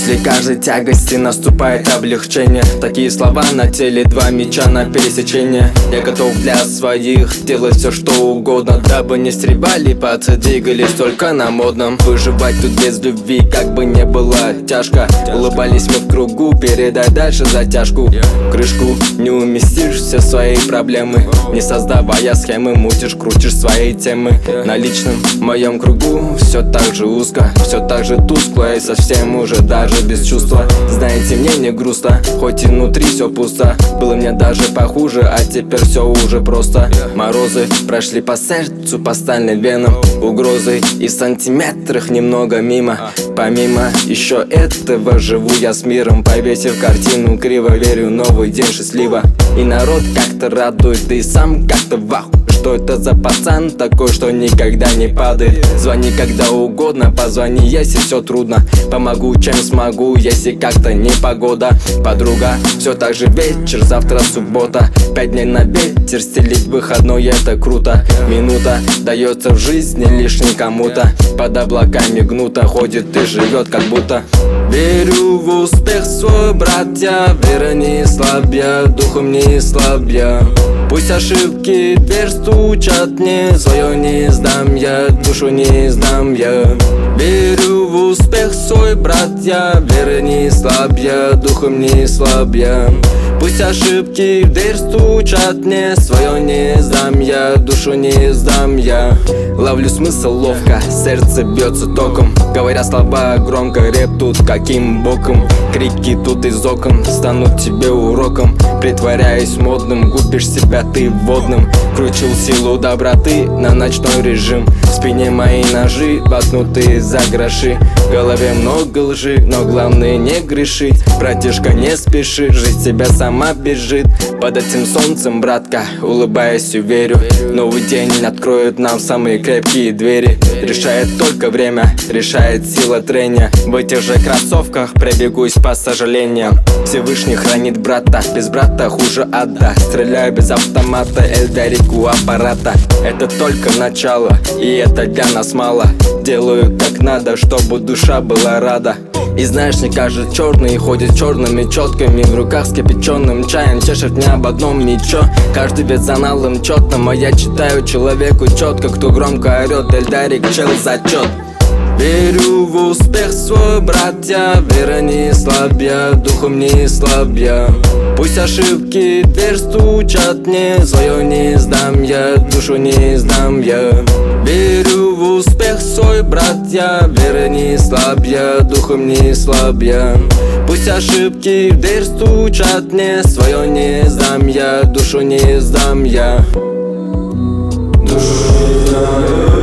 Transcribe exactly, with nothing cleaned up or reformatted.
После каждой тягости наступает облегчение. Такие слова на теле, два меча на пересечение. Я готов для своих делать все что угодно, дабы не стребали пацы, двигались только на модном. Выживать тут без любви, как бы не было тяжко. Улыбались мы в кругу, передай дальше затяжку. Крышку не уместишь все свои проблемы, не создавая схемы, мутишь, крутишь свои темы. На личном моем кругу все так же узко, все так же тускло и совсем уже даже без чувства. Знаете, мне не грустно, хоть и внутри все пусто. Было мне даже похуже, а теперь все уже просто. Морозы прошли по сердцу, по стальным венам, угрозы и в сантиметрах немного мимо. Помимо еще этого живу я с миром, повесив картину криво, верю, новый день счастливо. И народ как-то радует, да и сам как-то в ахуе. Что это за пацан такой, что никогда не падает? Звони когда угодно, позвони, если все трудно. Помогу, чем смогу, если как-то не погода. Подруга, все так же вечер, завтра суббота. Пять дней на ветер, стелить выходной, это круто. Минута дается в жизни лишь не кому-то. Под облаками гнуто ходит и живет как будто. Верю в успех свой, братья, вера не слабя, духом не слабя. Пусть ошибки дверь стучат мне, свое не сдам я, душу не сдам я. Верю в успех свой, братья, вера не слабя, духом не слабя. Пусть ошибки в дверь стучат мне, свое не сдам я, душу не сдам я. Ловлю смысл ловко, сердце бьется током. Говоря слова громко, рэп тут каким боком. Крики тут из окон станут тебе уроком. Притворяясь модным, губишь себя ты водным. Крутил силу доброты на ночной режим. В спине мои ножи, воткнутые за гроши. В голове много лжи, но главное не грешить. Братишка, не спеши, жизнь тебя сама бежит. Под этим солнцем, братка, улыбаясь и верю, новый день откроет нам самые крепкие двери. Решает только время, решает сила трения. В этих же кроссовках пробегусь по сожалениям. Всевышний хранит брата, без брата хуже ада. Стреляю без автомата, Эльдарик у аппарата. Это только начало, и это для нас мало. Делаю как надо, чтобы душа была рада. И знаешь, мне кажется, черный ходит черными четками, в руках с кипяченым чаем чешет не об одном ничего. Каждый ведь за налым четным, а я читаю человеку четко. Кто громко орет, Эльдарик, чел, зачет. Верю в успех свой, братья, вера не слабя, духом не слабя. Пусть ошибки дверь стучат мне, свое не сдам я, душу не сдам я. Верю в успех свой, братья, вера не слабя, духом не слабя. Пусть ошибки в дверь стучат мне, свое не сдам я, душу не сдам я. Душу не сдам я.